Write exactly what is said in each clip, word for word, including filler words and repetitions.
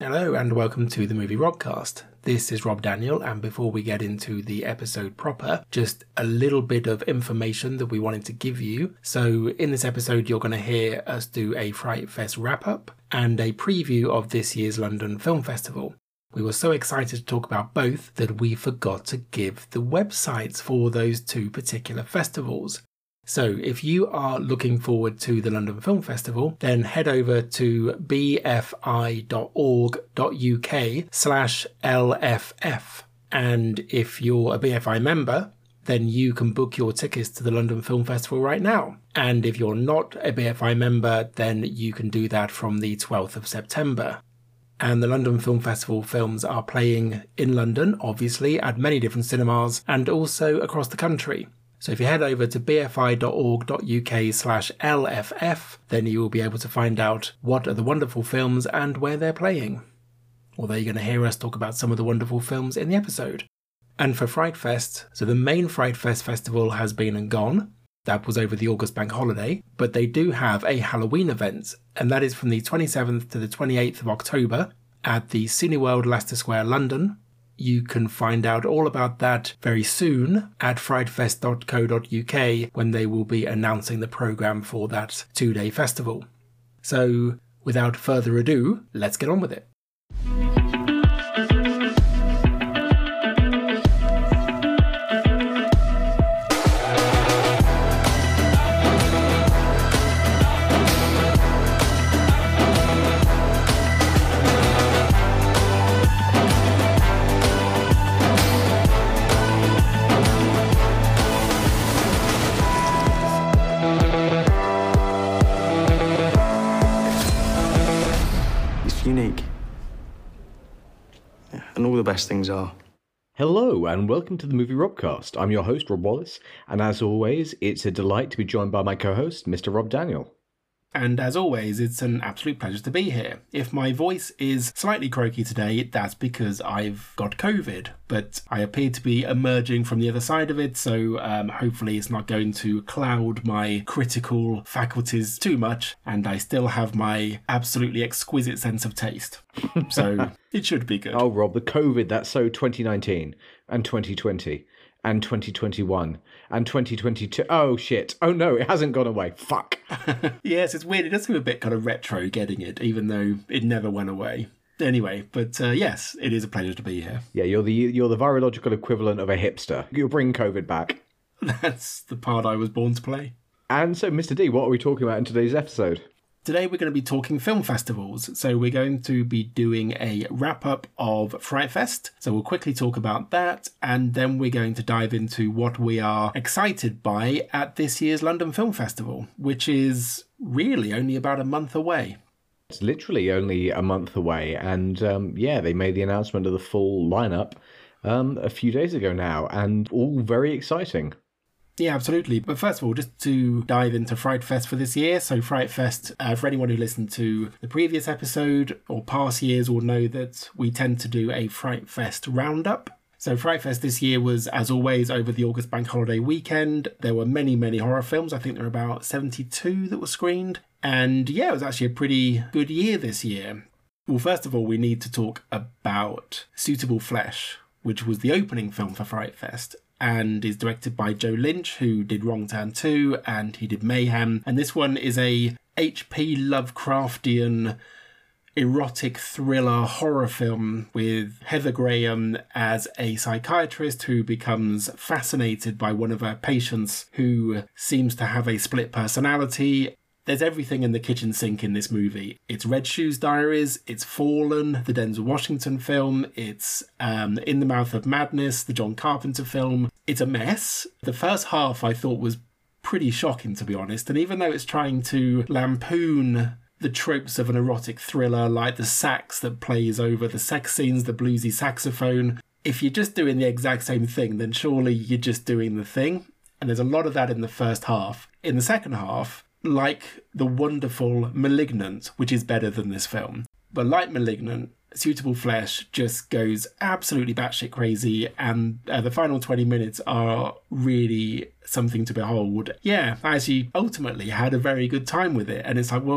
Hello and welcome to the Movie Robcast. This is Rob Daniel, and before we get into the episode proper, just a little bit of information that we wanted to give you. So in this episode you're going to hear us do a Fright Fest wrap-up and a preview of this year's London Film Festival. We were so excited to talk about both that we forgot to give the websites for those two particular festivals. So if you are looking forward to the London Film Festival, then head over to bfi.org.uk slash LFF. And if you're a B F I member, then you can book your tickets to the London Film Festival right now. And if you're not a B F I member, then you can do that from the twelfth of September. And the London Film Festival films are playing in London, obviously, at many different cinemas and also across the country. So if you head over to bfi.org.uk slash LFF, then you will be able to find out what are the wonderful films and where they're playing. Although you're going to hear us talk about some of the wonderful films in the episode. And for Fright Fest, so the main Fright Fest festival has been and gone. That was over the August bank holiday. But they do have a Halloween event, and that is from the twenty-seventh to the twenty-eighth of October at the Cineworld Leicester Square, London. You can find out all about that very soon at frightfest dot co dot uk when they will be announcing the programme for that two-day festival. So, without further ado, let's get on with it. Unique. Yeah, and all the best things are. Hello and welcome to the Movie Robcast. I'm your host, Rob Wallace, and as always, it's a delight to be joined by my co-host, Mister Rob Daniel. And as always, it's an absolute pleasure to be here. If my voice is slightly croaky today, that's because I've got COVID, but I appear to be emerging from the other side of it, so um, hopefully it's not going to cloud my critical faculties too much, and I still have my absolutely exquisite sense of taste. So it should be good. Oh, Rob, the COVID, that's so twenty nineteen and twenty twenty. And twenty twenty-one, and twenty twenty-two. Oh, shit. Oh, no, it hasn't gone away. Fuck. Yes, it's weird. It does seem a bit kind of retro getting it, even though it never went away. Anyway, but uh, yes, it is a pleasure to be here. Yeah, you're the you're the virological equivalent of a hipster. You'll bring COVID back. That's the part I was born to play. And so, Mister D, what are we talking about in today's episode? Today we're going to be talking film festivals, so we're going to be doing a wrap-up of Fright Fest, so we'll quickly talk about that, and then we're going to dive into what we are excited by at this year's London Film Festival, which is really only about a month away. It's literally only a month away, and um, yeah, they made the announcement of the full lineup um, a few days ago now, and all very exciting. Yeah, absolutely. But first of all, just to dive into Fright Fest for this year. So Fright Fest, uh, for anyone who listened to the previous episode or past years will know that we tend to do a Fright Fest roundup. So Fright Fest this year was, as always, over the August bank holiday weekend. There were many, many horror films. I think there were about seventy-two that were screened. And yeah, it was actually a pretty good year this year. Well, first of all, we need to talk about Suitable Flesh, which was the opening film for Fright Fest, and is directed by Joe Lynch, who did Wrong Turn two, and he did Mayhem. And this one is a H P Lovecraftian erotic thriller horror film with Heather Graham as a psychiatrist who becomes fascinated by one of her patients who seems to have a split personality. There's everything in the kitchen sink in this movie. It's Red Shoes Diaries, it's Fallen, the Denzel Washington film, it's um, In the Mouth of Madness, the John Carpenter film. It's a mess. The first half I thought was pretty shocking, to be honest, and even though it's trying to lampoon the tropes of an erotic thriller, like the sax that plays over the sex scenes, the bluesy saxophone, if you're just doing the exact same thing, then surely you're just doing the thing. And there's a lot of that in the first half. In the second half, like the wonderful Malignant, which is better than this film, but like Malignant, Suitable Flesh just goes absolutely batshit crazy, and uh, the final twenty minutes are really something to behold. Yeah, I actually ultimately had a very good time with it, and it's like, well,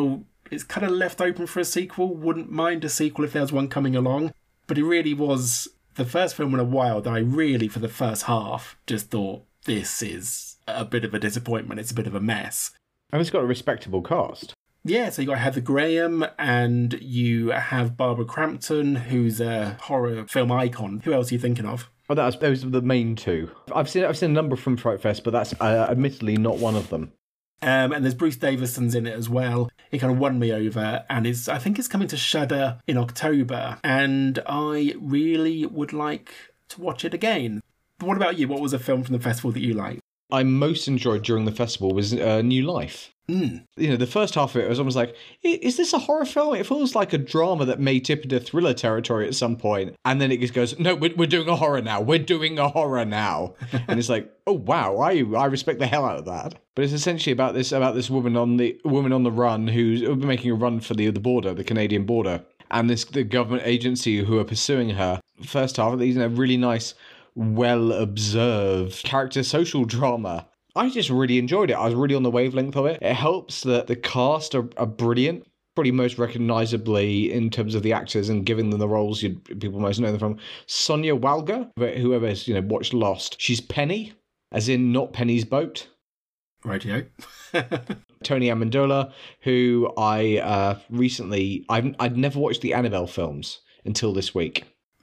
It's kind of left open for a sequel. Wouldn't mind a sequel if there was one coming along. But it really was the first film in a while that I really, for the first half, just thought, this is a bit of a disappointment. It's a bit of a mess. And it's got a respectable cast. Yeah, so you got Heather Graham and you have Barbara Crampton, who's a horror film icon. Who else are you thinking of? Oh, that was, those are the main two. I've seen I've seen a number from Fright Fest, but that's uh, admittedly not one of them. Um, and there's Bruce Davison's in it as well. It kind of won me over, and it's I think it's coming to Shudder in October, and I really would like to watch it again. But what about you? What was a film from the festival that you liked? I most enjoyed during the festival was uh, New Life. Mm. You know, the first half of it was almost like, is this a horror film? It feels like a drama that may tip into thriller territory at some point. And then it just goes, no, we're, we're doing a horror now. We're doing a horror now. And it's like, oh, wow, I I respect the hell out of that. But it's essentially about this about this woman on the woman on the run who's making a run for the, the border, the Canadian border. And this the government agency who are pursuing her. First half, these are really nice, well-observed character social drama. I just really enjoyed it. I was really on the wavelength of it. It helps that the cast are, are brilliant. Probably most recognisably in terms of the actors and giving them the roles you people most know them from. Sonia Walger, whoever's you know watched Lost, she's Penny, as in not Penny's boat. Rightio. Tony Amendola, who I uh, recently I've I'd never watched the Annabelle films until this week.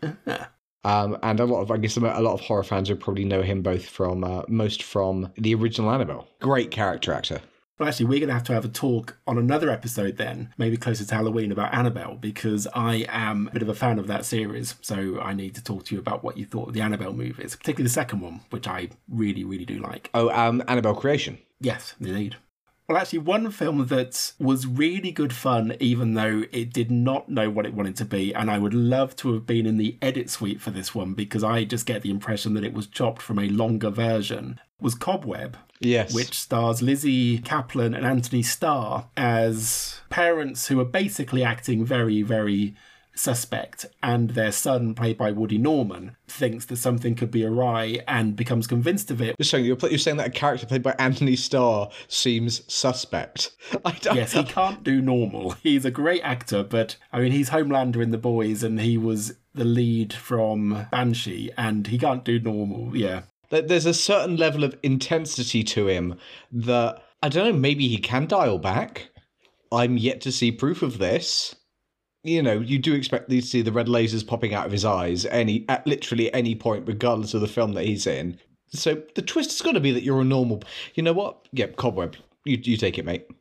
Um, and a lot of, I guess, a lot of horror fans would probably know him both from, uh, most from the original Annabelle. Great character actor. Well, actually, we're going to have to have a talk on another episode then, maybe closer to Halloween, about Annabelle, because I am a bit of a fan of that series. So I need to talk to you about what you thought of the Annabelle movies, particularly the second one, which I really, really do like. Oh, um, Annabelle Creation. Yes, indeed. Well, actually, one film that was really good fun, even though it did not know what it wanted to be, and I would love to have been in the edit suite for this one, because I just get the impression that it was chopped from a longer version, was Cobweb. Yes. Which stars Lizzie Kaplan and Anthony Starr as parents who are basically acting very, very suspect, and their son, played by Woody Norman, thinks that something could be awry and becomes convinced of it. You're saying, you're, you're saying that a character played by Anthony Starr seems suspect. I don't yes, he can't do normal. He's a great actor, but I mean, he's Homelander in The Boys, and he was the lead from Banshee, and he can't do normal, yeah. There's a certain level of intensity to him that, I don't know, maybe he can dial back. I'm yet to see proof of this. You know, you do expect to see the red lasers popping out of his eyes any at literally any point, regardless of the film that he's in. So the twist has got to be that you're a normal... You know what? Yeah, Cobweb. You, you take it, mate.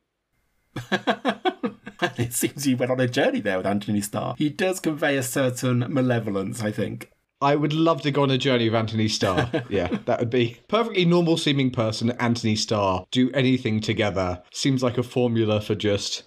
It seems you went on a journey there with Anthony Starr. He does convey a certain malevolence, I think. I would love to go on a journey with Anthony Starr. Yeah, that would be perfectly normal seeming person, Anthony Starr. Do anything together. Seems like a formula for just...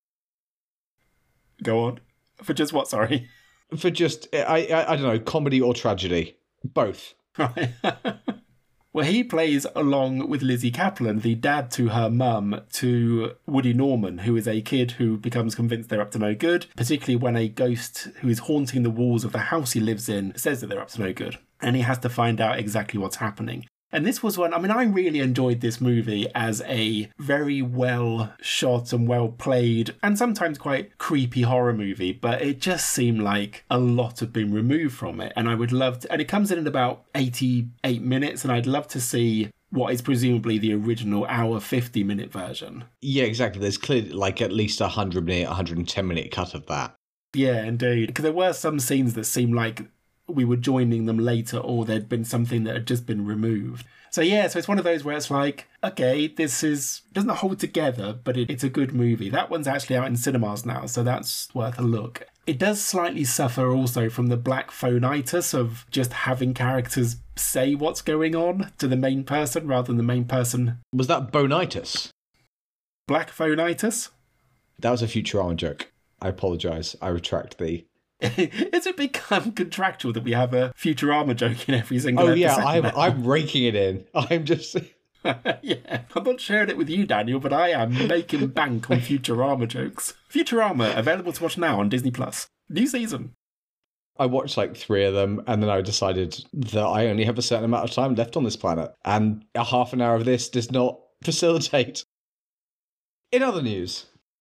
Go on. For just what, sorry? For just, I, I, I don't know, comedy or tragedy. Both. Right. Well, he plays along with Lizzie Kaplan, the dad to her mum, to Woody Norman, who is a kid who becomes convinced they're up to no good, particularly when a ghost who is haunting the walls of the house he lives in says that they're up to no good. And he has to find out exactly what's happening. And this was one, I mean, I really enjoyed this movie as a very well shot and well played and sometimes quite creepy horror movie, but it just seemed like a lot had been removed from it. And I would love to, and it comes in at about eighty-eight minutes, and I'd love to see what is presumably the original hour fifty minute version. Yeah, exactly. There's clearly like at least a one hundred minute, one hundred ten minute cut of that. Yeah, indeed. Because there were some scenes that seemed like we were joining them later, or there'd been something that had just been removed. So yeah, so it's one of those where it's like, okay, this is doesn't hold together, but it, it's a good movie. That one's actually out in cinemas now, so that's worth a look. It does slightly suffer also from the black phonitis of just having characters say what's going on to the main person rather than the main person. Was that bonitis? Black phonitis? That was a Futurama joke. I apologise. I retract the... It's a become contractual that we have a Futurama joke in every single oh, episode. Oh yeah, I'm, now. I'm raking it in. I'm just... Yeah, I'm not sharing it with you, Daniel, but I am making bank on Futurama jokes. Futurama, available to watch now on Disney Plus. New season. I watched like three of them, and then I decided that I only have a certain amount of time left on this planet, and a half an hour of this does not facilitate. In other news...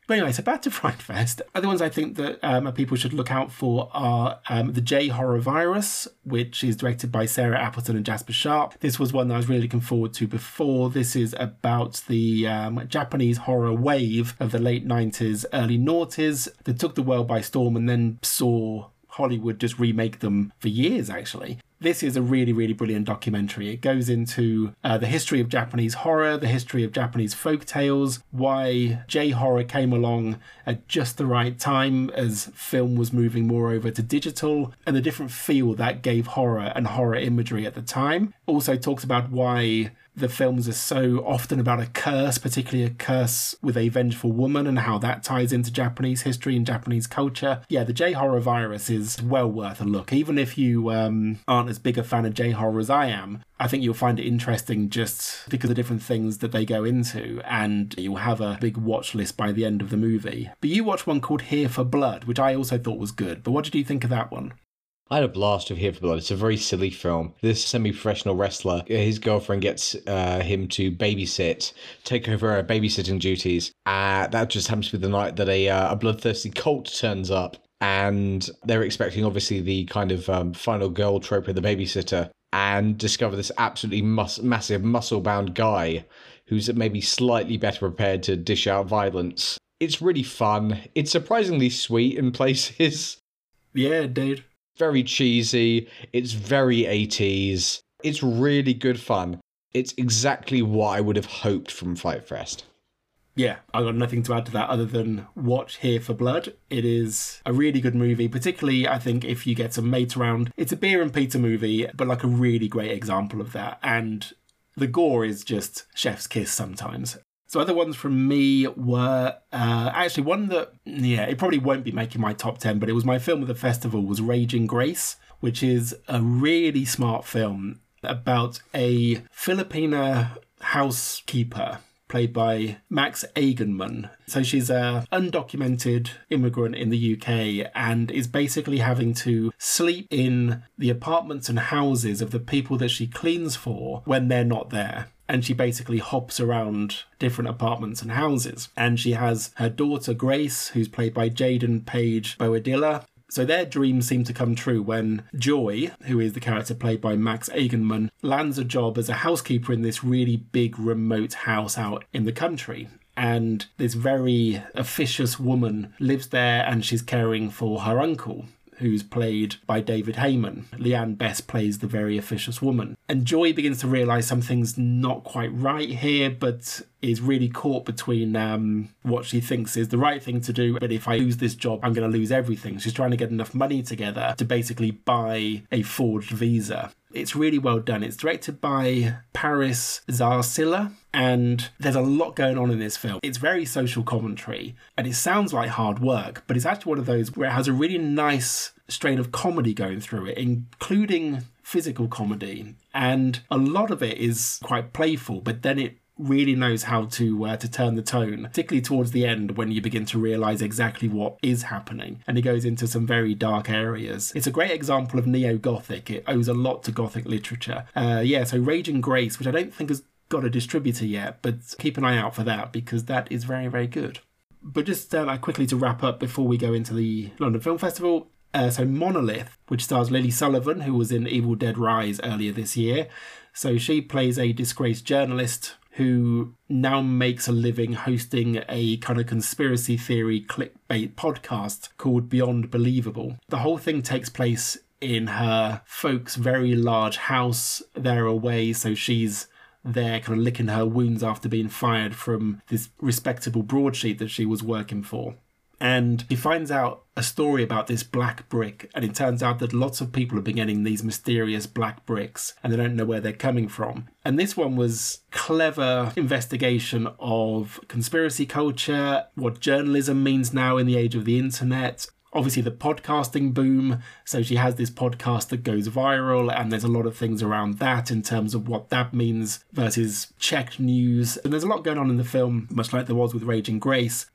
But anyway, so back to Fright Fest. Other ones I think that um, people should look out for are um, the J-Horror Virus, which is directed by Sarah Appleton and Jasper Sharp. This was one that I was really looking forward to before. This is about the um, Japanese horror wave of the late nineties, early noughties that took the world by storm and then saw Hollywood just remake them for years, actually. This is a really, really brilliant documentary. It goes into uh, the history of Japanese horror, the history of Japanese folk tales, why J-horror came along at just the right time as film was moving more over to digital, and the different feel that gave horror and horror imagery at the time. Also talks about why the films are so often about a curse, particularly a curse with a vengeful woman, and how that ties into Japanese history and Japanese culture. Yeah, the J-Horror Virus is well worth a look. Even if you um, aren't as big a fan of J-Horror as I am, I think you'll find it interesting just because of the different things that they go into, and you'll have a big watch list by the end of the movie. But you watched one called Here for Blood, which I also thought was good. But what did you think of that one? I had a blast with Here for Blood. It's a very silly film. This semi-professional wrestler, his girlfriend gets uh, him to babysit, take over her babysitting duties. Uh, that just happens to be the night that a, uh, a bloodthirsty cult turns up. And they're expecting, obviously, the kind of um, final girl trope of the babysitter, and discover this absolutely mus- massive muscle-bound guy who's maybe slightly better prepared to dish out violence. It's really fun. It's surprisingly sweet in places. Yeah, dude. Very cheesy. It's very eighties. It's really good fun. It's exactly what I would have hoped from Fright Fest. Yeah, I got nothing to add to that other than watch Here for Blood. It is a really good movie, particularly, I think, if you get some mates around. It's a beer and pizza movie, but like a really great example of that. And the gore is just chef's kiss sometimes. So other ones from me were uh, actually one that, yeah, it probably won't be making my top ten, but it was my film of the festival, was Raging Grace, which is a really smart film about a Filipina housekeeper played by Max Eigenmann. So she's an undocumented immigrant in the U K and is basically having to sleep in the apartments and houses of the people that she cleans for when they're not there. And she basically hops around different apartments and houses. And she has her daughter, Grace, who's played by Jaden Page Boadilla. So their dreams seem to come true when Joy, who is the character played by Max Eigenmann, lands a job as a housekeeper in this really big remote house out in the country. And this very officious woman lives there and she's caring for her uncle, who's played by David Heyman. Leanne Best plays the very officious woman. And Joy begins to realise something's not quite right here, but is really caught between um, what she thinks is the right thing to do, but if I lose this job, I'm going to lose everything. She's trying to get enough money together to basically buy a forged visa. It's really well done. It's directed by Paris Zarsilla, and there's a lot going on in this film. It's very social commentary, and it sounds like hard work, but it's actually one of those where it has a really nice strain of comedy going through it, including physical comedy. And a lot of it is quite playful, but then it really knows how to uh, to turn the tone, particularly towards the end when you begin to realise exactly what is happening. And it goes into some very dark areas. It's a great example of neo-Gothic. It owes a lot to Gothic literature. Uh, yeah, so Raging Grace, which I don't think has got a distributor yet, but keep an eye out for that because that is very, very good. But just uh, quickly to wrap up before we go into the London Film Festival, uh, so Monolith, which stars Lily Sullivan, who was in Evil Dead Rise earlier this year. So she plays a disgraced journalist who now makes a living hosting a kind of conspiracy theory clickbait podcast called Beyond Believable. The whole thing takes place in her folks' very large house. They're away, so she's there kind of licking her wounds after being fired from this respectable broadsheet that she was working for. And she finds out a story about this black brick, and it turns out that lots of people have been getting these mysterious black bricks and they don't know where they're coming from. And this one was clever investigation of conspiracy culture, what journalism means now in the age of the internet, obviously the podcasting boom. So she has this podcast that goes viral, and there's a lot of things around that in terms of what that means versus checked news. And there's a lot going on in the film, much like there was with Raging Grace.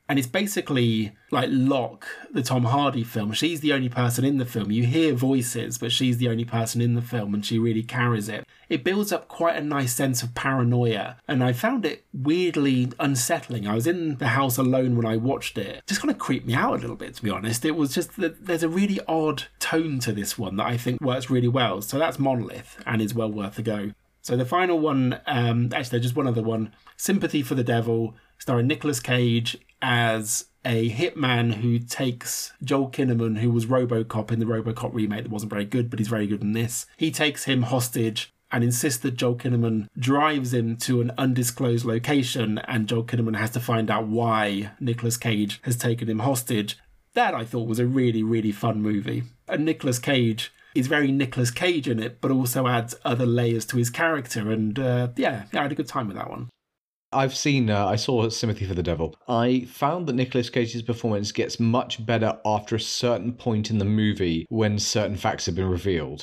And it's basically like Locke, the Tom Hardy film. She's the only person in the film. You hear voices, but she's the only person in the film, and she really carries it. It builds up quite a nice sense of paranoia, and I found it weirdly unsettling. I was in the house alone when I watched it. It just kind of creeped me out a little bit, to be honest. It was just that there's a really odd tone to this one that I think works really well. So that's Monolith, and is well worth a go. So the final one, um, actually, just one other one, Sympathy for the Devil, starring Nicolas Cage as a hitman who takes Joel Kinnaman, who was RoboCop in the RoboCop remake that wasn't very good, but he's very good in this. He takes him hostage and insists that Joel Kinnaman drives him to an undisclosed location, and Joel Kinnaman has to find out why Nicolas Cage has taken him hostage. That, I thought, was a really, really fun movie. And Nicolas Cage is very Nicolas Cage in it, but also adds other layers to his character, and uh, yeah, yeah, I had a good time with that one. I've seen, uh, I saw Sympathy for the Devil. I found that Nicolas Cage's performance gets much better after a certain point in the movie when certain facts have been revealed.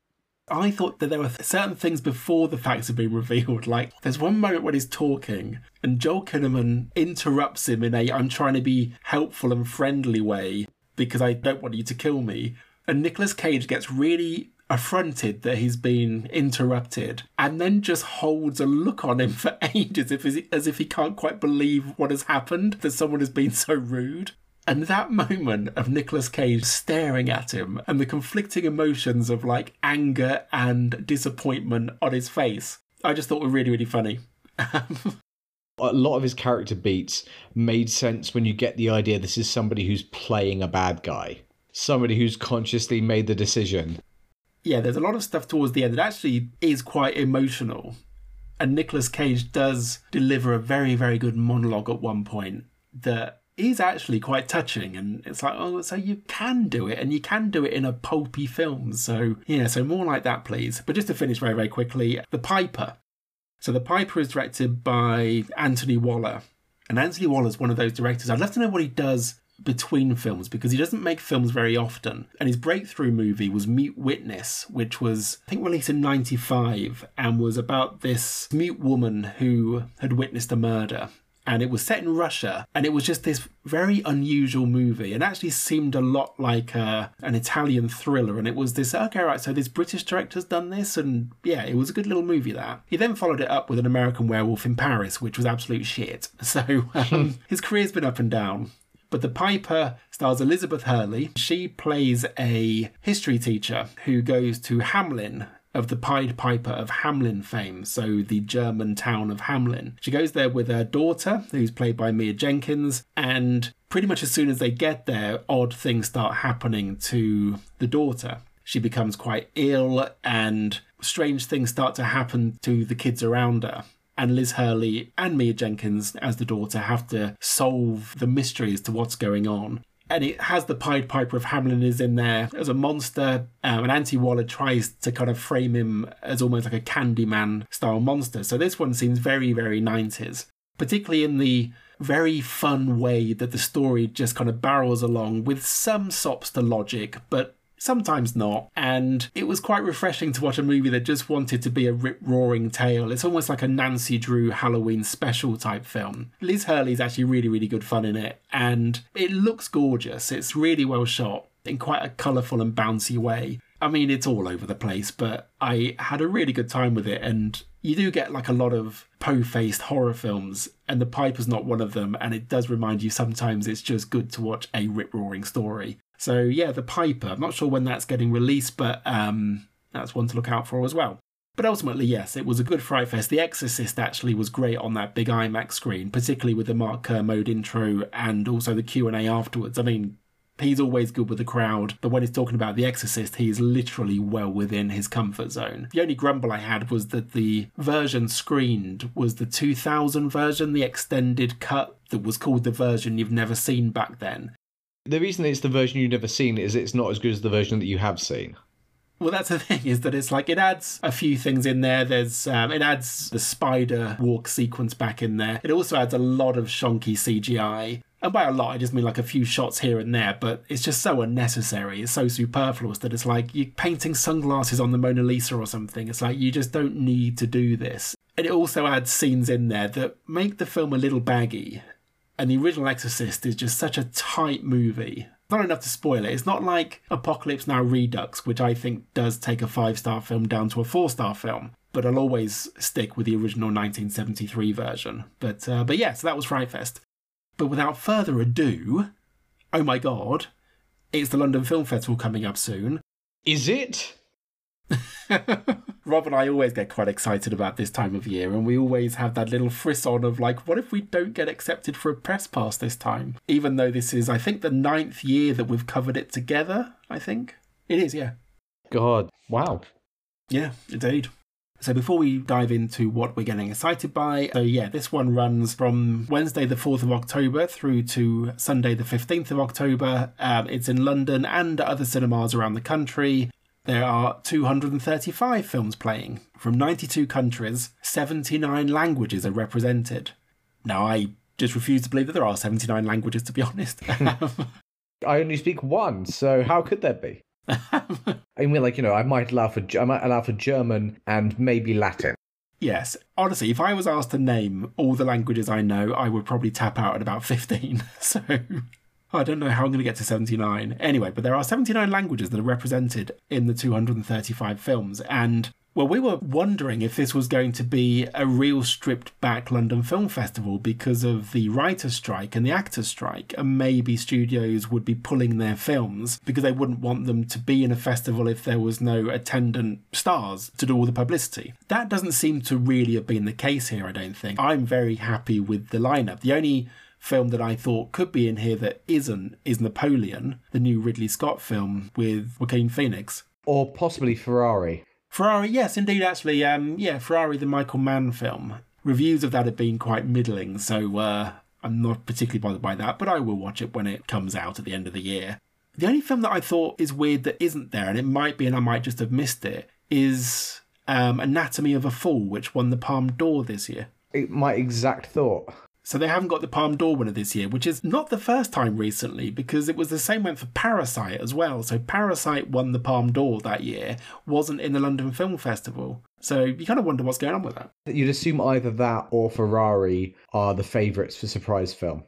I thought that there were certain things before the facts have been revealed. Like, there's one moment when he's talking and Joel Kinnaman interrupts him in a I'm trying to be helpful and friendly way because I don't want you to kill me. And Nicolas Cage gets really affronted that he's been interrupted, and then just holds a look on him for ages if, as if he can't quite believe what has happened, that someone has been so rude. And that moment of Nicolas Cage staring at him and the conflicting emotions of like anger and disappointment on his face, I just thought were really, really funny. A lot of his character beats made sense when you get the idea this is somebody who's playing a bad guy. Somebody who's consciously made the decision. Yeah, there's a lot of stuff towards the end that actually is quite emotional. And Nicolas Cage does deliver a very, very good monologue at one point that is actually quite touching. And it's like, oh, so you can do it, and you can do it in a pulpy film. So, yeah, so more like that, please. But just to finish very, very quickly, The Piper. So The Piper is directed by Anthony Waller. And Anthony Waller is one of those directors. I'd love to know what he does between films, because he doesn't make films very often. And his breakthrough movie was Mute Witness, which was, I think, released in ninety-five, and was about this mute woman who had witnessed a murder. And it was set in Russia, and it was just this very unusual movie. It actually seemed a lot like a, an Italian thriller, and it was this, okay, right, so this British director's done this, and yeah, it was a good little movie, that. He then followed it up with An American Werewolf in Paris, which was absolute shit. So um, his career's been up and down. But The Piper stars Elizabeth Hurley. She plays a history teacher who goes to Hamelin, of the Pied Piper of Hamelin fame, so the German town of Hamelin. She goes there with her daughter, who's played by Mia Jenkins, and pretty much as soon as they get there, odd things start happening to the daughter. She becomes quite ill, and strange things start to happen to the kids around her. And Liz Hurley and Mia Jenkins, as the daughter, have to solve the mystery as to what's going on. And it has the Pied Piper of Hamelin is in there as a monster. Um, and Anthony Waller tries to kind of frame him as almost like a Candyman-style monster. So this one seems very, very nineties. Particularly in the very fun way that the story just kind of barrels along with some sops to logic, but sometimes not. And it was quite refreshing to watch a movie that just wanted to be a rip-roaring tale. It's almost like a Nancy Drew Halloween special type film. Liz Hurley's actually really, really good fun in it. And it looks gorgeous. It's really well shot in quite a colourful and bouncy way. I mean, it's all over the place, but I had a really good time with it. And you do get like a lot of po-faced horror films, and The Piper's not one of them. And it does remind you sometimes it's just good to watch a rip-roaring story. So yeah, The Piper. I'm not sure when that's getting released, but um, that's one to look out for as well. But ultimately, yes, it was a good Fright Fest. The Exorcist actually was great on that big IMAX screen, particularly with the Mark Kermode intro and also the Q and A afterwards. I mean, he's always good with the crowd, but when he's talking about The Exorcist, he's literally well within his comfort zone. The only grumble I had was that the version screened was the two thousand version, the extended cut that was called the version you've never seen back then. The reason it's the version you've never seen is it's not as good as the version that you have seen. Well, that's the thing, is that it's like it adds a few things in there. There's um, it adds the spider walk sequence back in there. It also adds a lot of shonky C G I. And by a lot, I just mean like a few shots here and there, but it's just so unnecessary. It's so superfluous that it's like you're painting sunglasses on the Mona Lisa or something. It's like you just don't need to do this. And it also adds scenes in there that make the film a little baggy. And the original Exorcist is just such a tight movie. Not enough to spoil it. It's not like Apocalypse Now Redux, which I think does take a five-star film down to a four-star film. But I'll always stick with the original nineteen seventy-three version. But uh, but yeah, so that was Fright Fest. But without further ado, oh my god, it's the London Film Festival coming up soon. Is it? Rob and I always get quite excited about this time of year, and we always have that little frisson of like, what if we don't get accepted for a press pass this time? Even though this is, I think, the ninth year that we've covered it together, I think. It is, yeah. God, wow. Yeah, indeed. So before we dive into what we're getting excited by, so yeah, this one runs from Wednesday the fourth of October through to Sunday the fifteenth of October. Um, it's in London and other cinemas around the country. There are two hundred thirty-five films playing from ninety-two countries. seventy-nine languages are represented. Now, I just refuse to believe that there are seventy-nine languages, to be honest. I only speak one, so how could there be? I mean, like, you know, I might allow for I might allow for German and maybe Latin. Yes. Honestly, if I was asked to name all the languages I know, I would probably tap out at about fifteen. So I don't know how I'm going to get to seventy-nine. Anyway, but there are seventy-nine languages that are represented in the two hundred thirty-five films. And, well, we were wondering if this was going to be a real stripped-back London Film Festival because of the writer's strike and the actor's strike. And maybe studios would be pulling their films because they wouldn't want them to be in a festival if there was no attendant stars to do all the publicity. That doesn't seem to really have been the case here, I don't think. I'm very happy with the lineup. The only film that I thought could be in here that isn't is Napoleon, the new Ridley Scott film with Joaquin Phoenix. Or possibly Ferrari. Ferrari, yes, indeed, actually. Um, yeah, Ferrari, the Michael Mann film. Reviews of that have been quite middling, so uh, I'm not particularly bothered by that, but I will watch it when it comes out at the end of the year. The only film that I thought is weird that isn't there, and it might be and I might just have missed it, is um, Anatomy of a Fall, which won the Palme d'Or this year. My exact thought. So they haven't got the Palme d'Or winner this year, which is not the first time recently, because it was the same went for Parasite as well. So Parasite won the Palme d'Or that year, wasn't in the London Film Festival. So you kind of wonder what's going on with that. You'd assume either that or Ferrari are the favourites for surprise film.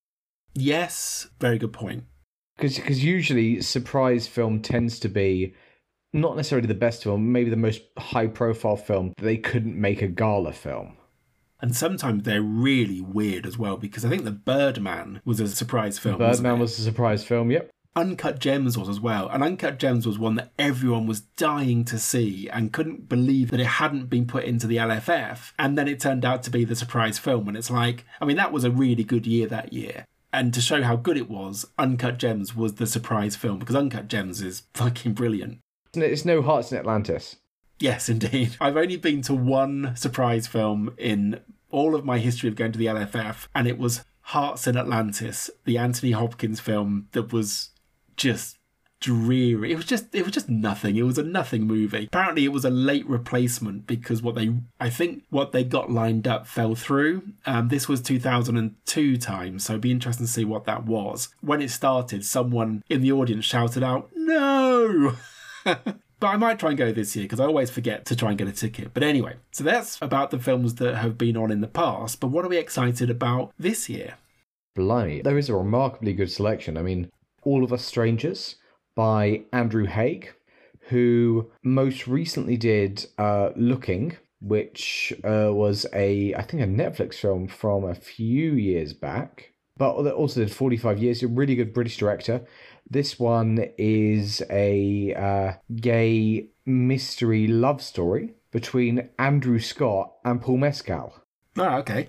Yes, very good point. Because usually surprise film tends to be not necessarily the best film, maybe the most high-profile film, that they couldn't make a gala film. And sometimes they're really weird as well, because I think The Birdman was a surprise film. Birdman was a surprise film, yep. Uncut Gems was as well. And Uncut Gems was one that everyone was dying to see and couldn't believe that it hadn't been put into the L F F. And then it turned out to be the surprise film. And it's like, I mean, that was a really good year that year. And to show how good it was, Uncut Gems was the surprise film, because Uncut Gems is fucking brilliant. It's no Hearts in Atlantis. Yes, indeed. I've only been to one surprise film in all of my history of going to the L F F, and it was Hearts in Atlantis, the Anthony Hopkins film that was just dreary. It was just it was just nothing. It was a nothing movie. Apparently it was a late replacement because what they I think what they got lined up fell through. Um, this was two thousand two time, so it'd be interesting to see what that was. When it started, someone in the audience shouted out, "No!" But I might try and go this year because I always forget to try and get a ticket. But anyway, so that's about the films that have been on in the past. But what are we excited about this year? Blimey, there is a remarkably good selection. I mean, All of Us Strangers by Andrew Haigh, who most recently did uh, Looking, which uh, was a, I think, a Netflix film from a few years back. But also did forty-five years, a really good British director. This one is a uh, gay mystery love story between Andrew Scott and Paul Mescal. Oh, okay.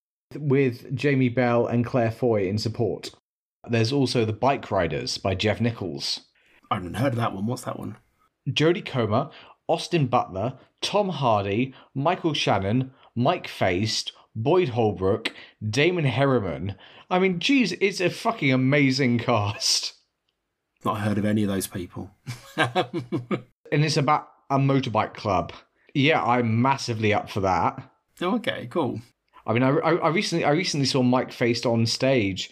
With Jamie Bell and Claire Foy in support. There's also The Bike Riders by Jeff Nichols. I haven't heard of that one. What's that one? Jodie Comer, Austin Butler, Tom Hardy, Michael Shannon, Mike Faist, Boyd Holbrook, Damon Herriman. I mean, geez, it's a fucking amazing cast. Not heard of any of those people. And it's about a motorbike club. Yeah, I'm massively up for that. Oh, okay, cool. I mean, I, I recently I recently saw Mike Faist on stage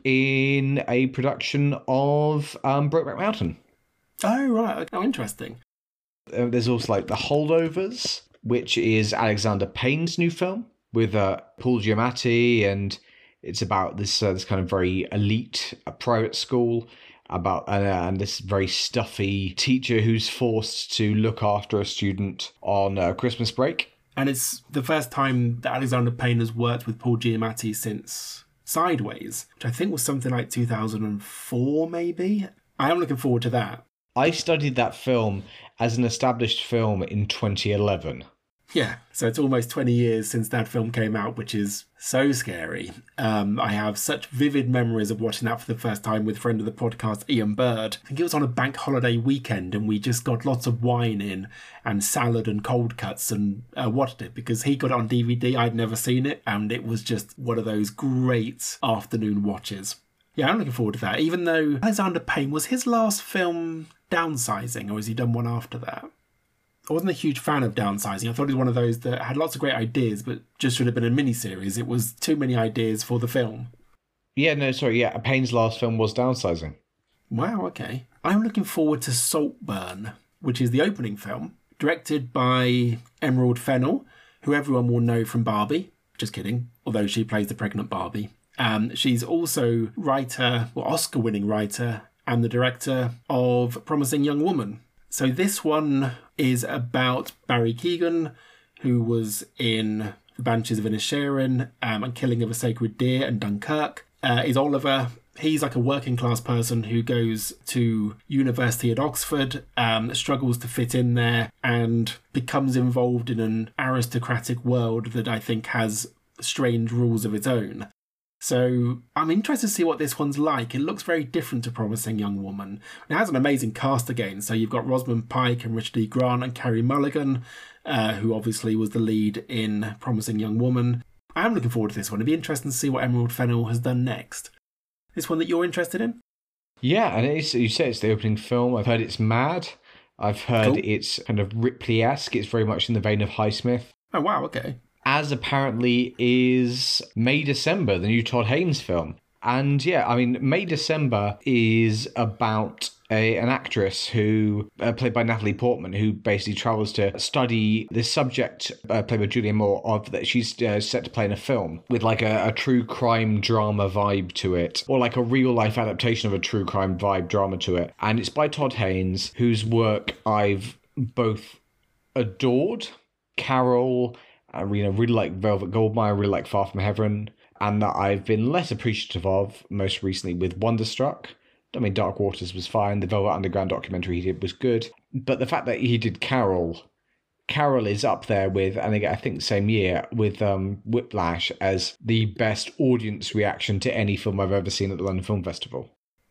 in a production of um, Brokeback Mountain. Oh, right. Oh, interesting. Uh, there's also like The Holdovers, which is Alexander Payne's new film with uh, Paul Giamatti, and It's about this uh, this kind of very elite uh, private school, about uh, and this very stuffy teacher who's forced to look after a student on uh, Christmas break. And it's the first time that Alexander Payne has worked with Paul Giamatti since Sideways, which I think was something like two thousand four, maybe. I am looking forward to that. I studied that film as an established film in twenty eleven. Yeah, so it's almost twenty years since that film came out, which is so scary. Um, I have such vivid memories of watching that for the first time with friend of the podcast, Ian Bird. I think it was on a bank holiday weekend and we just got lots of wine in and salad and cold cuts and uh, watched it because he got it on D V D. I'd never seen it and it was just one of those great afternoon watches. Yeah, I'm looking forward to that, even though Alexander Payne, was his last film Downsizing, or has he done one after that? I wasn't a huge fan of Downsizing. I thought it was one of those that had lots of great ideas, but just should have been a miniseries. It was too many ideas for the film. Yeah, no, sorry, yeah, Payne's last film was Downsizing. Wow, okay. I'm looking forward to Saltburn, which is the opening film, directed by Emerald Fennell, who everyone will know from Barbie. Just kidding, although she plays the pregnant Barbie. Um, she's also writer, or Oscar-winning writer, and the director of Promising Young Woman. So this one is about Barry Keoghan, who was in The Banshees of Inisherin um, and Killing of a Sacred Deer and Dunkirk. Uh, is Oliver. He's like a working class person who goes to university at Oxford, um, struggles to fit in there and becomes involved in an aristocratic world that I think has strange rules of its own. So I'm interested to see what this one's like. It looks very different to Promising Young Woman. It has an amazing cast again. So you've got Rosamund Pike and Richard E. Grant and Carey Mulligan, uh, who obviously was the lead in Promising Young Woman. I am looking forward to this one. It'd be interesting to see what Emerald Fennell has done next. This one that you're interested in? Yeah, and it's, you said it's the opening film. I've heard it's mad. I've heard Cool. it's kind of Ripley-esque. It's very much in the vein of Highsmith. Oh, wow, okay. As apparently is May December, the new Todd Haynes film. And yeah, I mean, May December is about a, an actress who, uh, played by Natalie Portman, who basically travels to study this subject, uh, played by Julianne Moore, of that she's uh, set to play in a film with like a, a true crime drama vibe to it, or like a real life adaptation of a true crime vibe drama to it. And it's by Todd Haynes, whose work I've both adored. Carol, I really, really like Velvet Goldmine, I really like Far From Heaven, and that I've been less appreciative of most recently with Wonderstruck. I mean, Dark Waters was fine, the Velvet Underground documentary he did was good, but the fact that he did Carol, Carol is up there with, and again, I think the same year, with um, Whiplash as the best audience reaction to any film I've ever seen at the London Film Festival.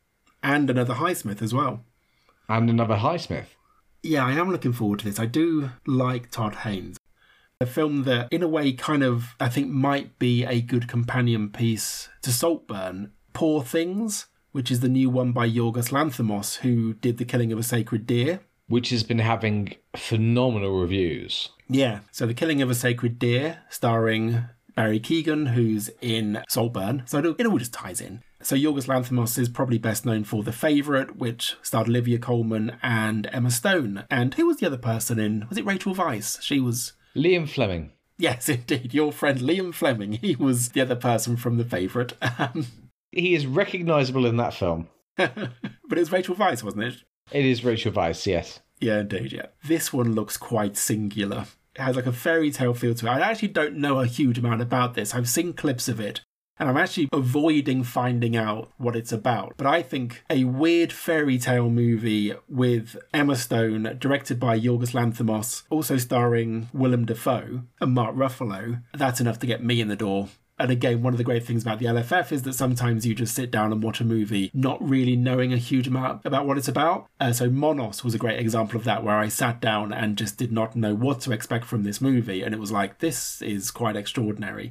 And another Highsmith as well. And another Highsmith. Yeah, I am looking forward to this. I do like Todd Haynes. A film that, in a way, kind of, I think might be a good companion piece to Saltburn. Poor Things, which is the new one by Yorgos Lanthimos, who did The Killing of a Sacred Deer. Which has been having phenomenal reviews. Yeah, so The Killing of a Sacred Deer, starring Barry Keoghan, who's in Saltburn. So it all just ties in. So Yorgos Lanthimos is probably best known for The Favourite, which starred Olivia Colman and Emma Stone. And who was the other person in? Was it Rachel Weisz? She was... Liam Fleming. Yes, indeed. Your friend Liam Fleming. He was the other person from The Favourite. Um, He is recognisable in that film. but it was Rachel Weisz, wasn't it? It is Rachel Weisz, yes. Yeah, indeed, yeah. This one looks quite singular. It has like a fairy tale feel to it. I actually don't know a huge amount about this. I've seen clips of it, and I'm actually avoiding finding out what it's about. But I think a weird fairy tale movie with Emma Stone, directed by Yorgos Lanthimos, also starring Willem Dafoe and Mark Ruffalo, that's enough to get me in the door. And again, one of the great things about the L F F is that sometimes you just sit down and watch a movie not really knowing a huge amount about what it's about. Uh, so Monos was a great example of that, where I sat down and just did not know what to expect from this movie. And it was like, this is quite extraordinary.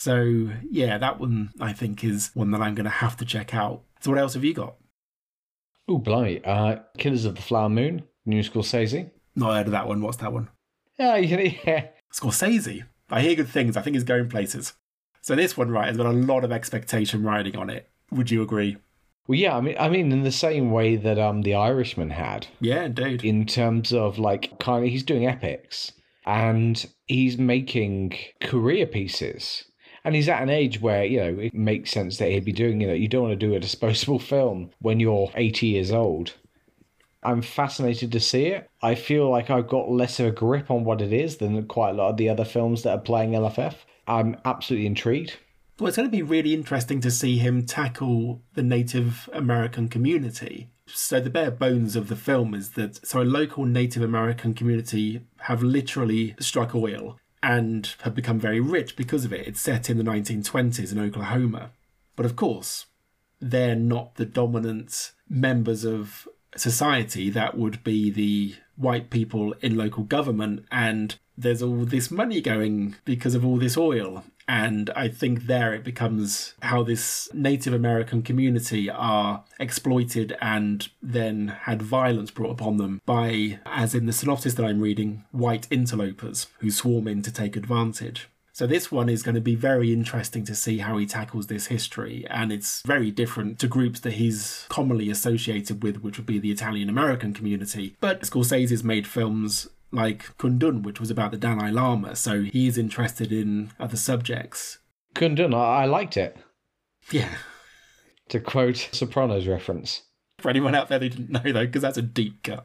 So yeah, that one I think is one that I'm going to have to check out. So what else have you got? Oh, blimey. Uh, Killers of the Flower Moon, new Scorsese. Not heard of that one. What's that one? Yeah, yeah. Scorsese. I hear good things. I think it's going places. So this one, right, has got a lot of expectation riding on it. Would you agree? Well, yeah, I mean, I mean, in the same way that um, The Irishman had. Yeah, indeed. In terms of, like, kind of, he's doing epics. And he's making career pieces. And he's at an age where, you know, it makes sense that he'd be doing, you know, you don't want to do a disposable film when you're eighty years old. I'm fascinated to see it. I feel like I've got less of a grip on what it is than quite a lot of the other films that are playing L F F. I'm absolutely intrigued. Well, it's going to be really interesting to see him tackle the Native American community. So the bare bones of the film is that so a local Native American community have literally struck oil and have become very rich because of it. It's set in the nineteen twenties in Oklahoma. But of course, they're not the dominant members of society that would be the white people in local government, and there's all this money going because of all this oil. And I think there it becomes how this Native American community are exploited and then had violence brought upon them by, as in the synopsis that I'm reading, white interlopers who swarm in to take advantage. So this one is going to be very interesting to see how he tackles this history, and it's very different to groups that he's commonly associated with, which would be the Italian American community. But Scorsese's made films like Kundun, which was about the Dalai Lama, so he's interested in other subjects. Kundun, I, I liked it. Yeah. To quote Sopranos reference. For anyone out there who didn't know, though, because that's a deep cut.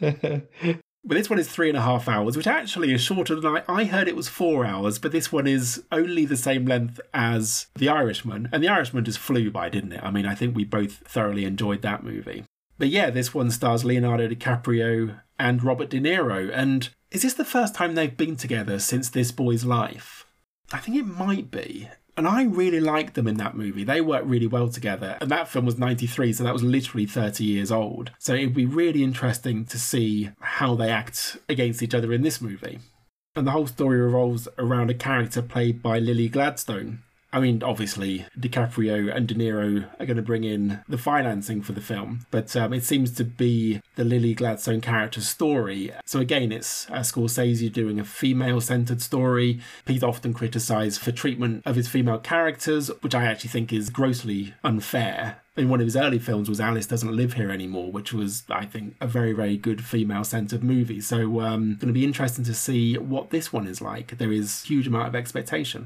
But this one is three and a half hours, which actually is shorter than I... I heard it was four hours, but this one is only the same length as The Irishman. And The Irishman just flew by, didn't it? I mean, I think we both thoroughly enjoyed that movie. But yeah, this one stars Leonardo DiCaprio and Robert De Niro. And is this the first time they've been together since This Boy's Life? I think it might be. And I really liked them in that movie. They worked really well together. And that film was ninety-three, so that was literally thirty years old. So it'd be really interesting to see how they act against each other in this movie. And the whole story revolves around a character played by Lily Gladstone. I mean, obviously, DiCaprio and De Niro are going to bring in the financing for the film, but um, it seems to be the Lily Gladstone character's story. So again, it's uh, Scorsese doing a female-centred story. He's often criticised for treatment of his female characters, which I actually think is grossly unfair. I mean, one of his early films was Alice Doesn't Live Here Anymore, which was, I think, a very, very good female-centred movie. So um, it's going to be interesting to see what this one is like. There is a huge amount of expectation.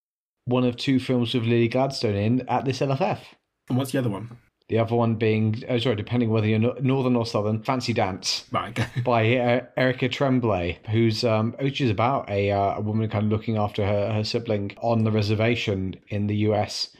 One of two films with Lily Gladstone in at this L F F. And what's the other one? The other one being, oh, sorry, depending whether you're northern or southern, Fancy Dance. Right. by uh, Erica Tremblay, who's um, which is about a, uh, a woman kind of looking after her, her sibling on the reservation in the U S.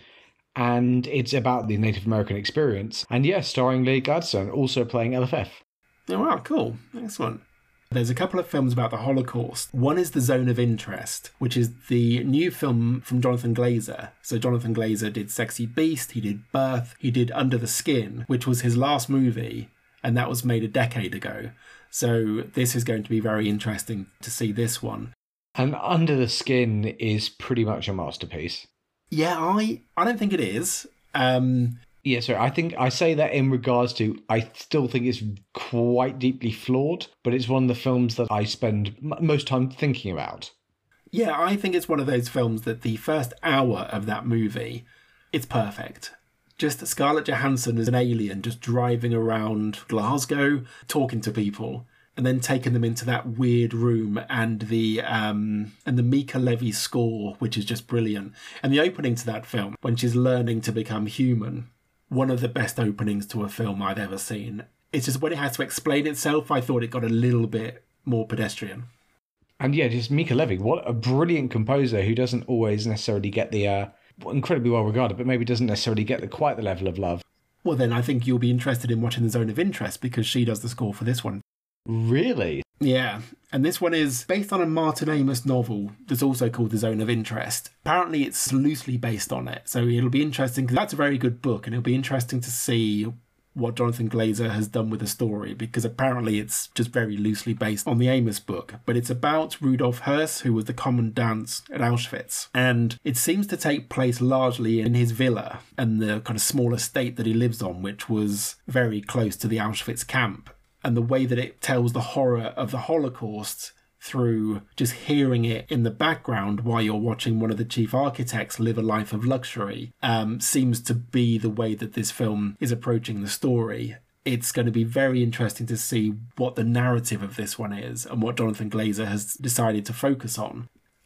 And it's about the Native American experience. And yes, starring Lily Gladstone, also playing L F F. Oh, wow, cool. Excellent. There's a couple of films about the Holocaust. One is The Zone of Interest, which is the new film from Jonathan Glazer. So Jonathan Glazer did Sexy Beast, he did Birth, he did Under the Skin, which was his last movie, and that was made a decade ago. So this is going to be very interesting to see this one. And Under the Skin is pretty much a masterpiece. Yeah, I, I don't think it is. Um... Yeah, sorry, I think I say that in regards to, I still think it's quite deeply flawed, but it's one of the films that I spend m- most time thinking about. Yeah, I think it's one of those films that the first hour of that movie, it's perfect. Just Scarlett Johansson as an alien just driving around Glasgow, talking to people, and then taking them into that weird room, and the um, and the Mika Levy score, which is just brilliant. And the opening to that film, when she's learning to become human, one of the best openings to a film I've ever seen. It's just when it has to explain itself, I thought it got a little bit more pedestrian. And yeah, just Mika Levy, what a brilliant composer who doesn't always necessarily get the, uh, incredibly well regarded, but maybe doesn't necessarily get the, quite the level of love. Well, then I think you'll be interested in watching The Zone of Interest because she does the score for this one. Really? Yeah, and this one is based on a Martin Amis novel that's also called The Zone of Interest. Apparently it's loosely based on it, so it'll be interesting because that's a very good book, and it'll be interesting to see what Jonathan Glazer has done with the story, because apparently it's just very loosely based on the Amos book. But it's about Rudolf Höss, who was the commandant at Auschwitz, and it seems to take place largely in his villa and the kind of small estate that he lives on, which was very close to the Auschwitz camp. And the way that it tells the horror of the Holocaust through just hearing it in the background while you're watching one of the chief architects live a life of luxury um, seems to be the way that this film is approaching the story. It's going to be very interesting to see what the narrative of this one is and what Jonathan Glazer has decided to focus on.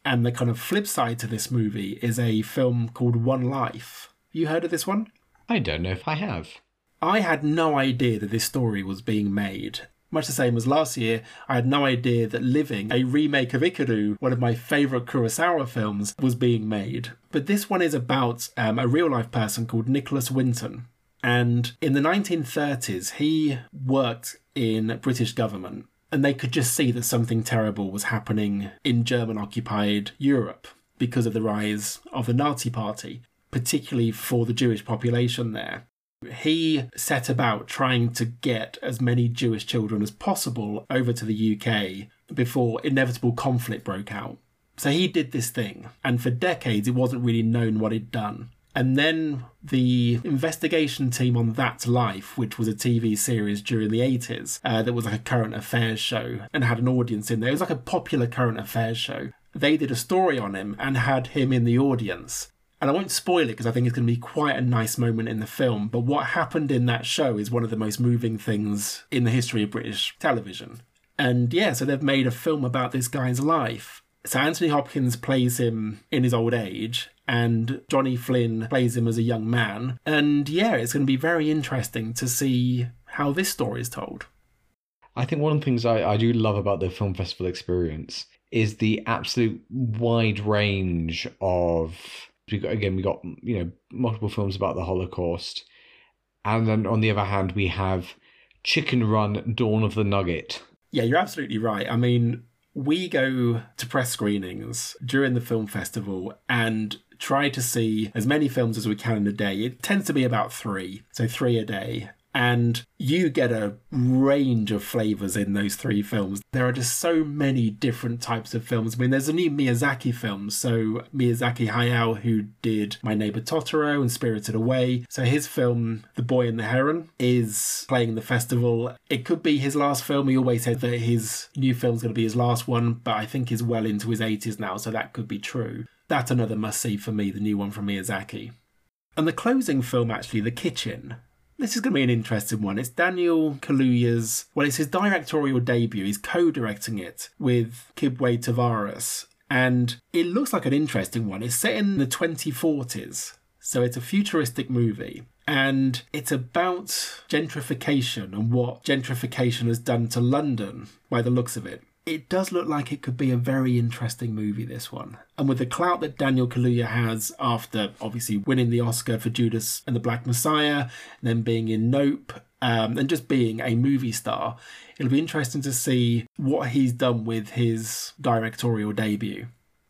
And the kind of flip side to this movie is a film called One Life. You heard of this one? I don't know if I have. I had no idea that this story was being made. Much the same as last year, I had no idea that Living, a remake of Ikiru, one of my favourite Kurosawa films, was being made. But this one is about um, a real-life person called Nicholas Winton. And in the nineteen thirties, he worked in British government, and they could just see that something terrible was happening in German-occupied Europe because of the rise of the Nazi Party, particularly for the Jewish population there. He set about trying to get as many Jewish children as possible over to the U K before inevitable conflict broke out. So he did this thing, and for decades it wasn't really known what he'd done. And then the investigation team on That's Life, which was a T V series during the eighties, uh, that was like a current affairs show and had an audience in there. It was like a popular current affairs show. They did a story on him and had him in the audience. And I won't spoil it because I think it's going to be quite a nice moment in the film. But what happened in that show is one of the most moving things in the history of British television. And yeah, so they've made a film about this guy's life. So Anthony Hopkins plays him in his old age, and Johnny Flynn plays him as a young man. And yeah, it's going to be very interesting to see how this story is told. I think one of the things I, I do love about the film festival experience is the absolute wide range of... We got, again, we got, you know, multiple films about the Holocaust. And then on the other hand, we have Chicken Run, Dawn of the Nugget. Yeah, you're absolutely right. I mean, we go to press screenings during the film festival and try to see as many films as we can in a day. It tends to be about three, so three a day. And you get a range of flavours in those three films. There are just so many different types of films. I mean, there's a new Miyazaki film. So Miyazaki Hayao, who did My Neighbor Totoro and Spirited Away. So his film, The Boy and the Heron, is playing the festival. It could be his last film. He always said that his new film's going to be his last one, but I think he's well into his eighties now, so that could be true. That's another must-see for me, the new one from Miyazaki. And the closing film, actually, The Kitchen... This is going to be an interesting one. It's Daniel Kaluuya's, well, it's his directorial debut. He's co-directing it with Kibwe Tavares. And it looks like an interesting one. It's set in the twenty forties. So it's a futuristic movie. And it's about gentrification and what gentrification has done to London, by the looks of it. It does look like it could be a very interesting movie, this one. And with the clout that Daniel Kaluuya has after obviously winning the Oscar for Judas and the Black Messiah, and then being in Nope, um, and just being a movie star, it'll be interesting to see what he's done with his directorial debut.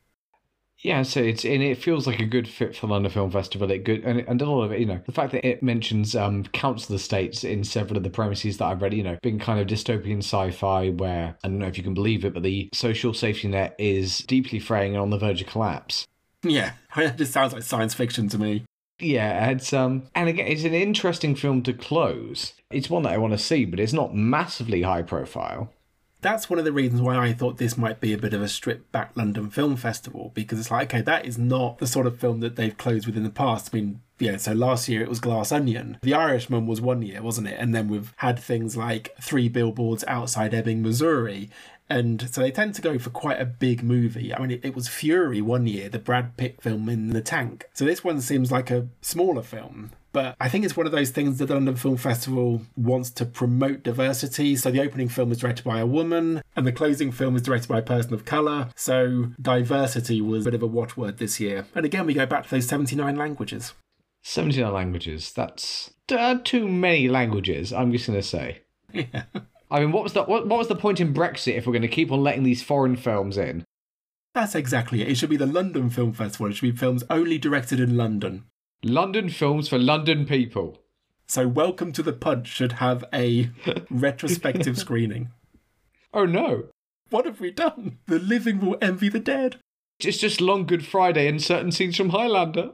Yeah, so it's and it feels like a good fit for the London Film Festival. It good and, and a lot of it, you know, the fact that it mentions um, council estates in several of the premises that I've read, you know, being kind of dystopian sci-fi where, I don't know if you can believe it, but the social safety net is deeply fraying and on the verge of collapse. Yeah, it just sounds like science fiction to me. Yeah, it's um, and again, it's an interesting film to close. It's one that I want to see, but it's not massively high profile. That's one of the reasons why I thought this might be a bit of a stripped-back London Film Festival, because it's like, okay, that is not the sort of film that they've closed with in the past. I mean, yeah, so last year it was Glass Onion. The Irishman was one year, wasn't it? And then we've had things like Three Billboards Outside Ebbing, Missouri. And so they tend to go for quite a big movie. I mean, it, it was Fury one year, the Brad Pitt film in the tank. So this one seems like a smaller film. But I think it's one of those things that the London Film Festival wants to promote diversity. So the opening film is directed by a woman and the closing film is directed by a person of colour. So diversity was a bit of a watchword this year. And again, we go back to those seventy-nine languages. seventy-nine languages. That's uh, too many languages, I'm just going to say. Yeah. I mean, what was the what, what was the point in Brexit if we're going to keep on letting these foreign films in? That's exactly it. It should be the London Film Festival. It should be films only directed in London. London films for London people. So Welcome to the Punch should have a retrospective screening. Oh no. What have we done? The living will envy the dead. It's just Long Good Friday and certain scenes from Highlander.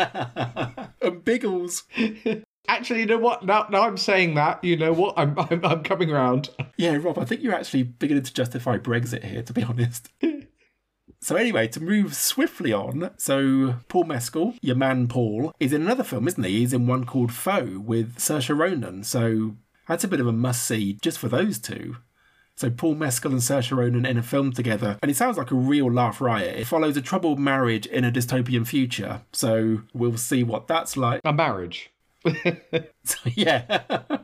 And Biggles. Actually, you know what? Now, now I'm saying that, you know what? I'm, I'm, I'm coming round. Yeah, Rob, I think you're actually beginning to justify Brexit here, to be honest. So anyway, to move swiftly on, so Paul Mescal, your man Paul, is in another film, isn't he? He's in one called Foe with Saoirse Ronan. So that's a bit of a must-see just for those two. So Paul Mescal and Saoirse Ronan in a film together, and it sounds like a real laugh riot. It follows a troubled marriage in a dystopian future, so we'll see what that's like. A marriage. So, yeah.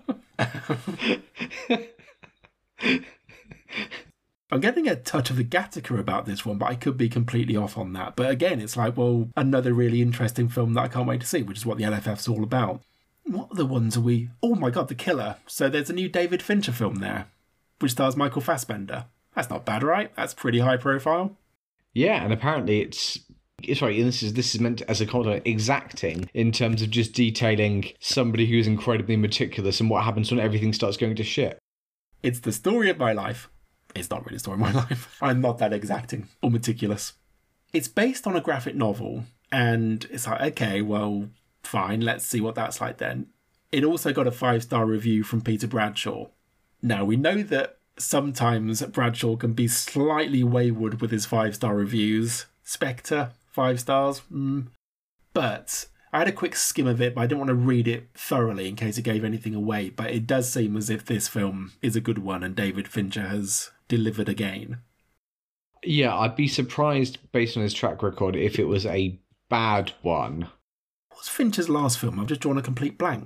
I'm getting a touch of the Gattaca about this one, but I could be completely off on that. But again, it's like, well, another really interesting film that I can't wait to see, which is what the L F F's all about. What other ones are we... Oh my god, The Killer. So there's a new David Fincher film there, which stars Michael Fassbender. That's not bad, right? That's pretty high profile. Yeah, and apparently it's... Sorry, this is this is meant as a compliment, exacting in terms of just detailing somebody who's incredibly meticulous and what happens when everything starts going to shit. It's the story of my life. It's not really the story of my life. I'm not that exacting or meticulous. It's based on a graphic novel, and it's like, okay, well, fine, let's see what that's like then. It also got a five-star review from Peter Bradshaw. Now, we know that sometimes Bradshaw can be slightly wayward with his five-star reviews. Spectre, five stars. Mm. But I had a quick skim of it, but I didn't want to read it thoroughly in case it gave anything away. But it does seem as if this film is a good one and David Fincher has delivered again. Yeah, I'd be surprised based on his track record if it was a bad one. What's Fincher's last film? I've just drawn a complete blank.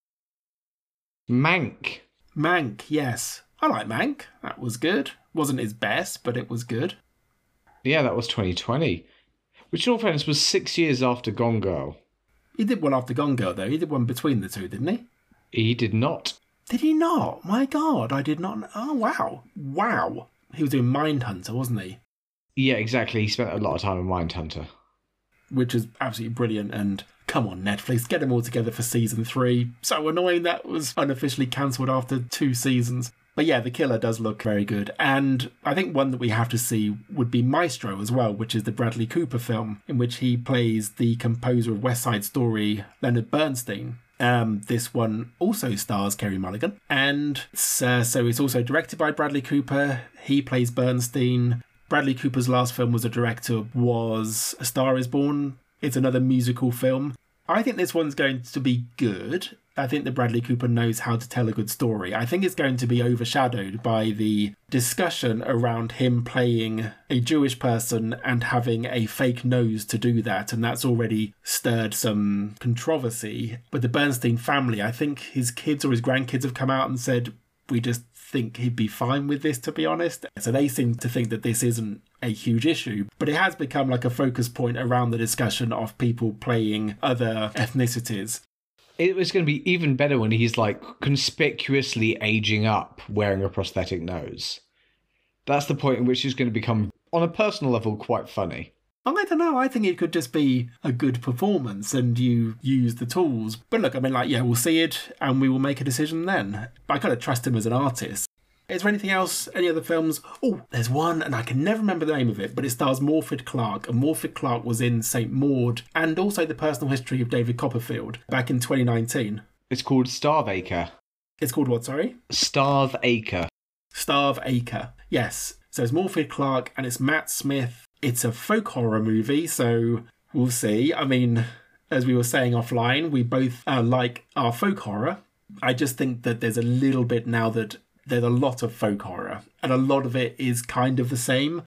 Mank. Mank, yes. I like Mank. That was good. Wasn't his best, but it was good. Yeah, that was twenty twenty. Which, in all fairness, was six years after Gone Girl. He did one after Gone Girl, though. He did one between the two, didn't he? He did not. Did he not? My God, I did not know. Oh, wow. Wow. He was doing Mindhunter, wasn't he? Yeah, exactly. He spent a lot of time in Mindhunter. Which is absolutely brilliant. And come on, Netflix, get them all together for season three. So annoying that was unofficially cancelled after two seasons. But yeah, The Killer does look very good. And I think one that we have to see would be Maestro as well, which is the Bradley Cooper film in which he plays the composer of West Side Story, Leonard Bernstein. Um, this one also stars Carey Mulligan. And uh, so it's also directed by Bradley Cooper. He plays Bernstein. Bradley Cooper's last film as a director was A Star is Born. It's another musical film. I think this one's going to be good. I think that Bradley Cooper knows how to tell a good story. I think it's going to be overshadowed by the discussion around him playing a Jewish person and having a fake nose to do that, and that's already stirred some controversy. With the Bernstein family, I think his kids or his grandkids have come out and said, we just think he'd be fine with this, to be honest. So they seem to think that this isn't a huge issue, but it has become like a focus point around the discussion of people playing other ethnicities. It was going to be even better when he's like conspicuously aging up wearing a prosthetic nose. That's the point in which he's going to become, on a personal level, quite funny. I don't know, I think it could just be a good performance and you use the tools. But look, I mean, like, yeah, we'll see it and we will make a decision then. But I kind of trust him as an artist. Is there anything else? Any other films? Oh, there's one, and I can never remember the name of it, but it stars Morfydd Clark, and Morfydd Clark was in Saint Maud, and also The Personal History of David Copperfield, back in twenty nineteen. It's called Starvacre. It's called what, sorry? Starvacre. Starvacre, yes. So it's Morfydd Clark, and it's Matt Smith. It's a folk horror movie, so we'll see. I mean, as we were saying offline, we both uh, like our folk horror. I just think that there's a little bit now that there's a lot of folk horror, and a lot of it is kind of the same.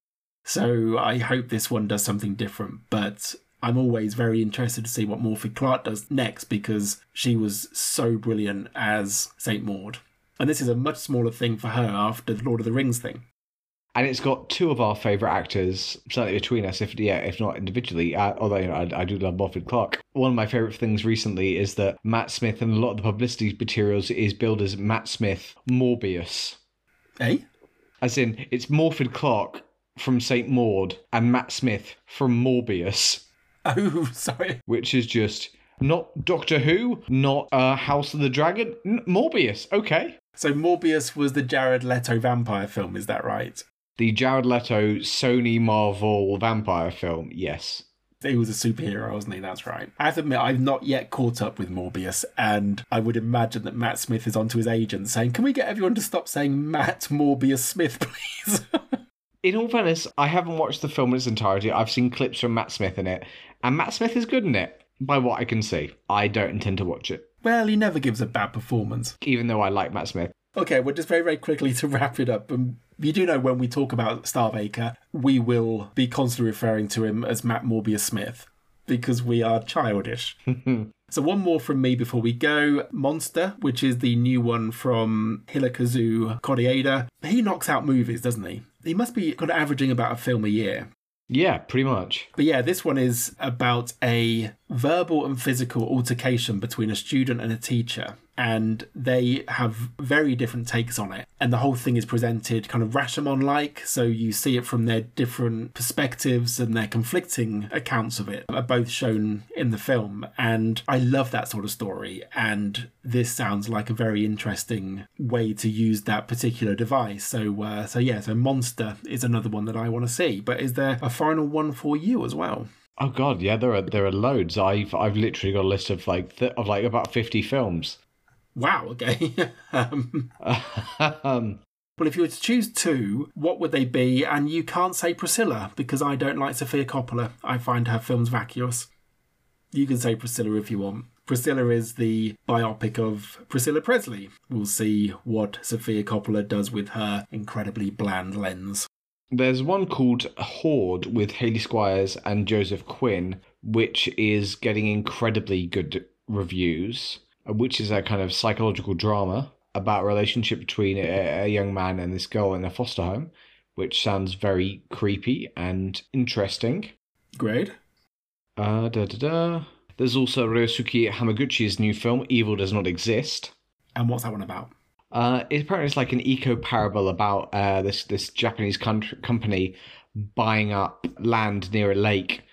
So I hope this one does something different, but I'm always very interested to see what Morfydd Clark does next, because she was so brilliant as Saint Maud. And this is a much smaller thing for her after the Lord of the Rings thing. And it's got two of our favourite actors, certainly between us, if yeah, if not individually, uh, although you know, I, I do love Morfydd Clark. One of my favourite things recently is that Matt Smith, and a lot of the publicity materials, is billed as Matt Smith Morbius. Eh? As in, it's Morfydd Clark from Saint Maud and Matt Smith from Morbius. Oh, sorry. Which is just not Doctor Who, not uh, House of the Dragon, N- Morbius, okay. So Morbius was the Jared Leto vampire film, is that right? The Jared Leto Sony Marvel vampire film, yes. He was a superhero, wasn't he? That's right. I have to admit, I've not yet caught up with Morbius, and I would imagine that Matt Smith is onto his agent saying, can we get everyone to stop saying Matt Morbius Smith, please? In all fairness, I haven't watched the film in its entirety. I've seen clips from Matt Smith in it, and Matt Smith is good in it, by what I can see. I don't intend to watch it. Well, he never gives a bad performance. Even though I like Matt Smith. Okay, well, just very, very quickly to wrap it up. Um, you do know when we talk about Starbaker, we will be constantly referring to him as Matt Morbius Smith because we are childish. So one more from me before we go. Monster, which is the new one from Hirokazu Koreeda. He knocks out movies, doesn't he? He must be kind of averaging about a film a year. Yeah, pretty much. But yeah, this one is about a verbal and physical altercation between a student and a teacher. And they have very different takes on it. And the whole thing is presented kind of Rashomon-like. So you see it from their different perspectives, and their conflicting accounts of it are both shown in the film. And I love that sort of story. And this sounds like a very interesting way to use that particular device. So, uh, so yeah, so Monster is another one that I want to see. But is there a final one for you as well? Oh God, yeah, there are there are loads. I've I've literally got a list of like th- of like about fifty films. Wow, okay. um, um, well, if you were to choose two, what would they be? And you can't say Priscilla, because I don't like Sofia Coppola. I find her films vacuous. You can say Priscilla if you want. Priscilla is the biopic of Priscilla Presley. We'll see what Sofia Coppola does with her incredibly bland lens. There's one called Horde with Hayley Squires and Joseph Quinn, which is getting incredibly good reviews, which is a kind of psychological drama about a relationship between a, a young man and this girl in a foster home, which sounds very creepy and interesting. Great. Uh, da, da, da. There's also Ryosuke Hamaguchi's new film, Evil Does Not Exist. And what's that one about? Uh, it, apparently it's like an eco-parable about uh, this, this Japanese country, company buying up land near a lake.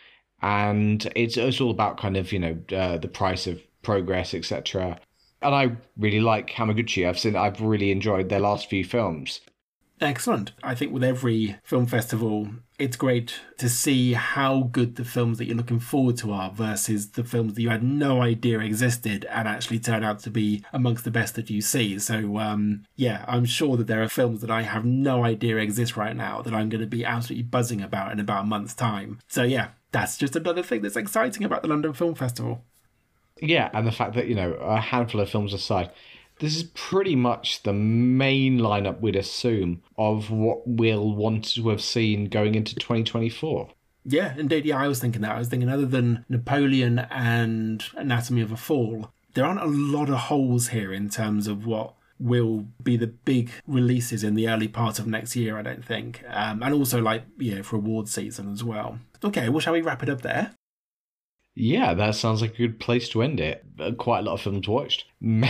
And it's, it's all about kind of, you know, uh, the price of progress, et cetera. And I really like Hamaguchi. I've seen, I've really enjoyed their last few films. Excellent. I think with every film festival, it's great to see how good the films that you're looking forward to are versus the films that you had no idea existed and actually turn out to be amongst the best that you see. So, um, yeah, I'm sure that there are films that I have no idea exist right now that I'm going to be absolutely buzzing about in about a month's time. So, yeah, that's just another thing that's exciting about the London Film Festival. Yeah, and the fact that, you know, a handful of films aside, this is pretty much the main lineup, we'd assume, of what we'll want to have seen going into twenty twenty-four. Yeah, indeed. Yeah, I was thinking that. I was thinking other than Napoleon and Anatomy of a Fall, there aren't a lot of holes here in terms of what will be the big releases in the early part of next year, I don't think. Um, and also, like, yeah, for award season as well. Okay, well, shall we wrap it up there? Yeah, that sounds like a good place to end it. Quite a lot of films watched.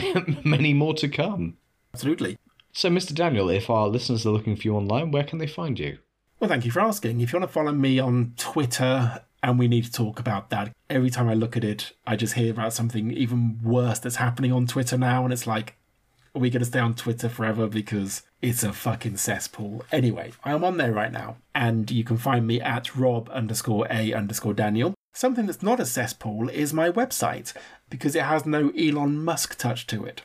Many more to come. Absolutely. So, Mister Daniel, if our listeners are looking for you online, where can they find you? Well, thank you for asking. If you want to follow me on Twitter, and we need to talk about that. Every time I look at it, I just hear about something even worse that's happening on Twitter now, and it's like, are we going to stay on Twitter forever? Because it's a fucking cesspool. Anyway, I'm on there right now, and you can find me at rob underscore a underscore Daniel. Something that's not a cesspool is my website, because it has no Elon Musk touch to it.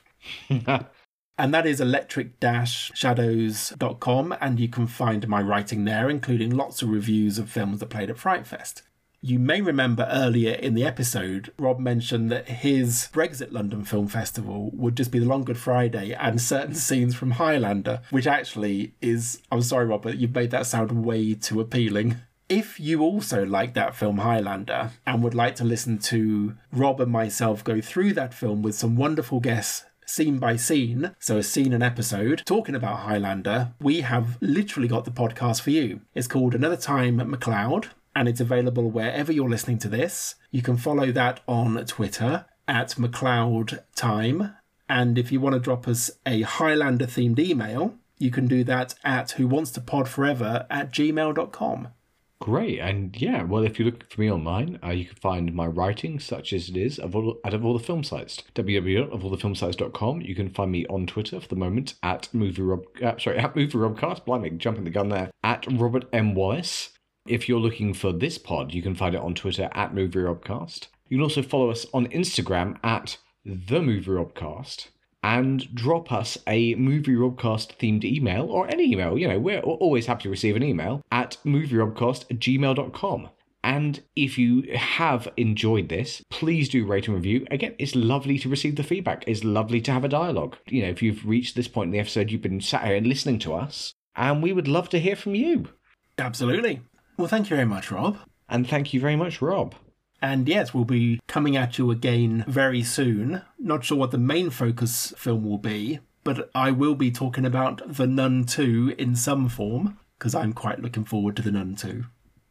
And that is electric dash shadows dot com, and you can find my writing there, including lots of reviews of films that played at Fright Fest. You may remember earlier in the episode, Rob mentioned that his Brexit London Film Festival would just be the Long Good Friday and certain scenes from Highlander, which actually is, I'm sorry, Rob, but you've made that sound way too appealing. If you also like that film Highlander and would like to listen to Rob and myself go through that film with some wonderful guests scene by scene, so a scene an episode, talking about Highlander, we have literally got the podcast for you. It's called Another Time at McLeod, and it's available wherever you're listening to this. You can follow that on Twitter at McLeod Time, and if you want to drop us a Highlander themed email, you can do that at who wants to pod forever at gmail dot com. Great, and yeah, well, if you look for me online, uh, you can find my writing, such as it is, of all, out of all the film sites. w w w dot of all the film sites dot com. You can find me on Twitter for the moment at movie rob, uh, sorry, at movie robcast. Blimey, jumping the gun there. At Robert M Wallace. If you're looking for this pod, you can find it on Twitter at movie robcast. You can also follow us on Instagram at the movie robcast. And drop us a Movie Robcast themed email, or any email, you know, we're always happy to receive an email, at movie robcast at gmail dot com. And if you have enjoyed this, please do rate and review. Again, it's lovely to receive the feedback. It's lovely to have a dialogue. You know, if you've reached this point in the episode, you've been sat here and listening to us, and we would love to hear from you. Absolutely. Well, thank you very much, Rob. And thank you very much, Rob. And yes, we'll be coming at you again very soon. Not sure what the main focus film will be, but I will be talking about The Nun two in some form, because I'm quite looking forward to The Nun two.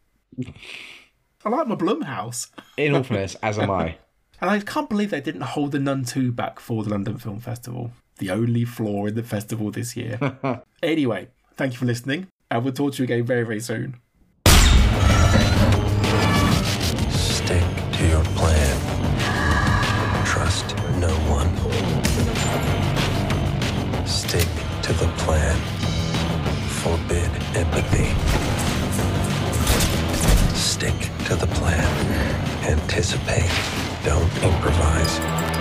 I like my Blumhouse. In all fairness, as am I. And I can't believe they didn't hold The Nun two back for the London Film Festival. The only flaw in the festival this year. Anyway, thank you for listening, and we'll talk to you again very, very soon. Stick to your plan. Trust no one. Stick to the plan. Forbid empathy. Stick to the plan. Anticipate. Don't improvise.